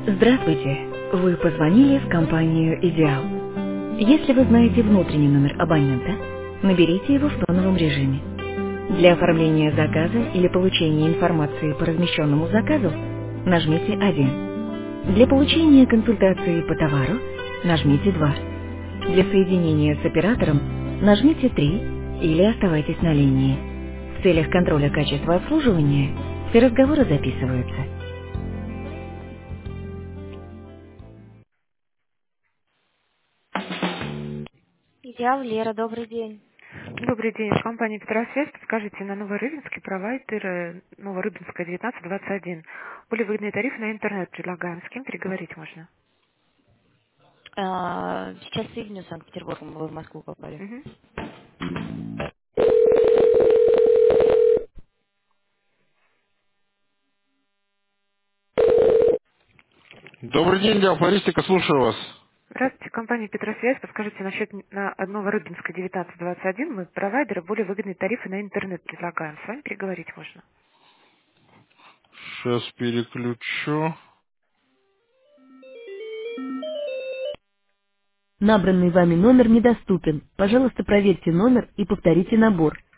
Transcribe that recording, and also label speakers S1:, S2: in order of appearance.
S1: Здравствуйте! Вы позвонили в компанию «Идеал». Если вы знаете внутренний номер абонента, наберите его в тоновом режиме. Для оформления заказа или получения информации по размещенному заказу нажмите 1. Для получения консультации по товару нажмите 2. Для соединения с оператором нажмите 3 или оставайтесь на линии. В целях контроля качества обслуживания все разговоры записываются. Идеал, Лера, добрый день.
S2: Добрый день. Компания «Петросвязь». Подскажите, на Новорыбинский провайдер Новорыбинская 1921. Более выгодные тарифы на интернет предлагаем. С кем переговорить можно?
S1: Сейчас соединю с Санкт-Петербургом, вы в Москву попали.
S2: Мгм.
S1: Добрый день, диафористика, слушаю вас.
S2: Здравствуйте. Компания «Петросвязь». Подскажите, насчет на Новорыбинской 1921 мы провайдеры более выгодные тарифы на интернет предлагаем. С вами переговорить можно?
S1: Сейчас переключу. Набранный вами номер недоступен. Пожалуйста, проверьте номер и повторите набор.